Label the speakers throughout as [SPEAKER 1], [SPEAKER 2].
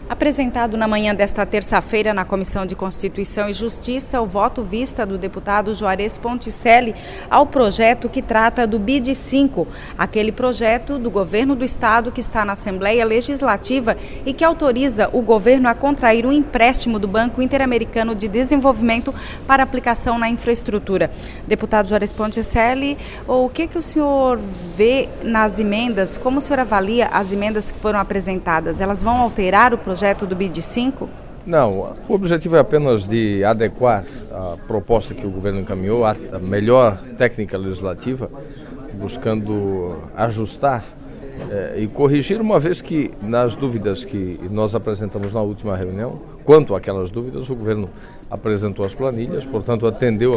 [SPEAKER 1] Apresentado na manhã desta terça-feira na Comissão de Constituição e Justiça, o voto vista do deputado Juarez Ponticelli ao projeto que trata do BID 5, aquele projeto do governo do estado que está na Assembleia Legislativa e que autoriza o governo a contrair um empréstimo do Banco Interamericano de Desenvolvimento para aplicação na infraestrutura. Deputado Juarez Ponticelli, o que o senhor vê nas emendas? Como o senhor avalia as emendas que foram apresentadas? Elas vão alterar o projeto do BID 5?
[SPEAKER 2] Não, o objetivo é apenas de adequar a proposta que o governo encaminhou à melhor técnica legislativa, buscando ajustar e corrigir, uma vez que nas dúvidas que nós apresentamos na última reunião, quanto àquelas dúvidas, o governo apresentou as planilhas, portanto atendeu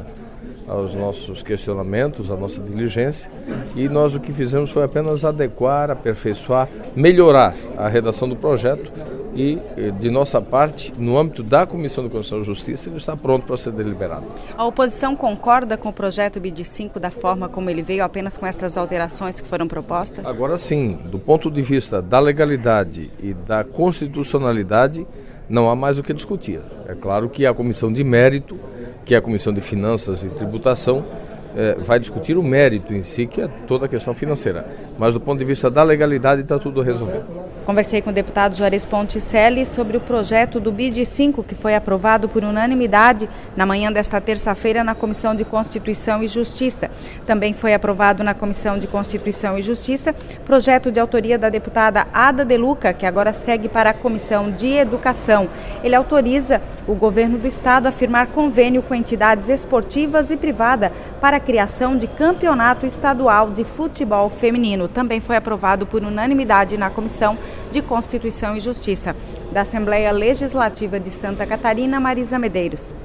[SPEAKER 2] aos nossos questionamentos, à nossa diligência, e nós o que fizemos foi apenas adequar, aperfeiçoar, melhorar a redação do projeto e, de nossa parte, no âmbito da Comissão de Constituição e Justiça, ele está pronto para ser deliberado.
[SPEAKER 1] A oposição concorda com o projeto BID 5 da forma como ele veio, apenas com essas alterações que foram propostas?
[SPEAKER 2] Agora sim, do ponto de vista da legalidade e da constitucionalidade, não há mais o que discutir. É claro que a Comissão de Mérito, que é a Comissão de Finanças e Tributação, vai discutir o mérito em si, que é toda a questão financeira. Mas do ponto de vista da legalidade está tudo resolvido.
[SPEAKER 1] Conversei com o deputado Juarez Ponticelli sobre o projeto do BID 5, que foi aprovado por unanimidade na manhã desta terça-feira na Comissão de Constituição e Justiça. Também foi aprovado na Comissão de Constituição e Justiça projeto de autoria da deputada Ada De Luca, que agora segue para a Comissão de Educação. Ele autoriza o governo do estado a firmar convênio com entidades esportivas e privada para a criação de campeonato estadual de futebol feminino. Também foi aprovado por unanimidade na Comissão de Constituição e Justiça. Da Assembleia Legislativa de Santa Catarina, Marisa Medeiros.